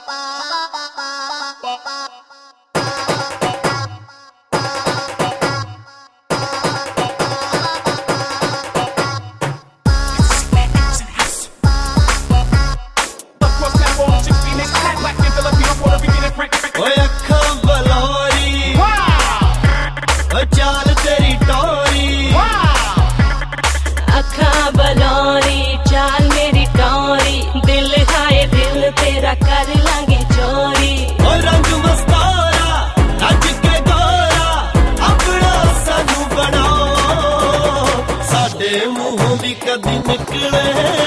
तेरा कर लांगे चोरी और रंग मस्तारा रज के गोरा अपना सानू बनाओ साडे मुंहों भी कदी निकले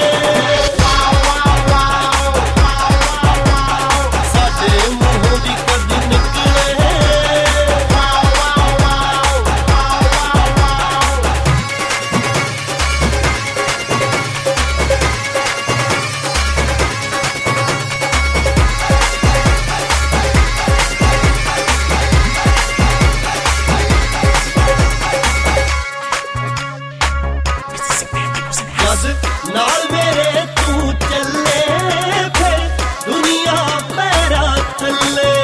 साडे मुंहों भी कदी निकले नाल मेरे तू चले फिर दुनिया पैरा थले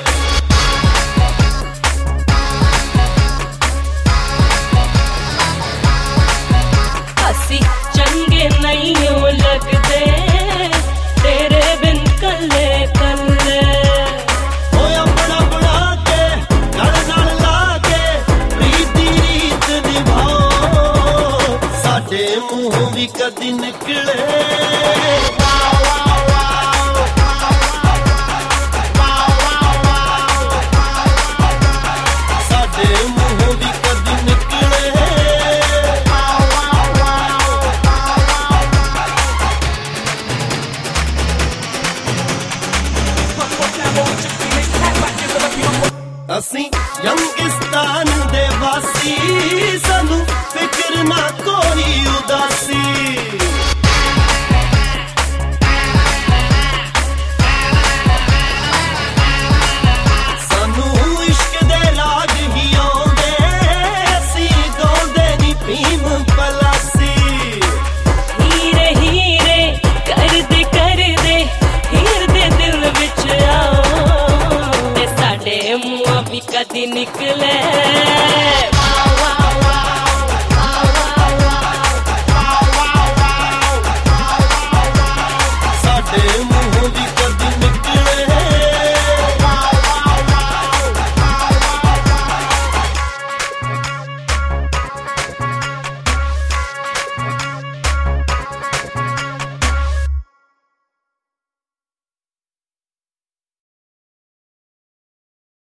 असी चंगे नहीं हो लगते तेरे बिन कले कले ओ अपना बना के गल नाल ला के प्रीति रीत निभाओ साडे मुंहों भी कदी निकले